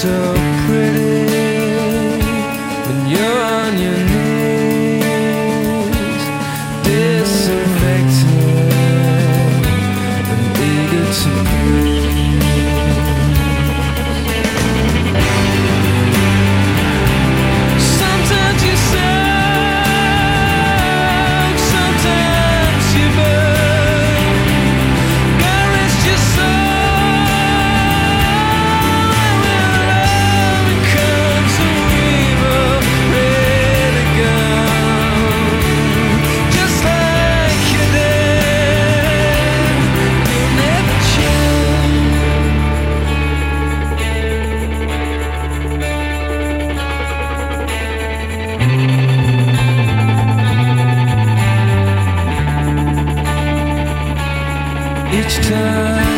so pretty when you're on your knees, disinfected and eager to breathe. Sometimes you sound, sometimes you burn. God rest your soul. When love becomes a weaver, ready to go. Just like you did, you never change. Each time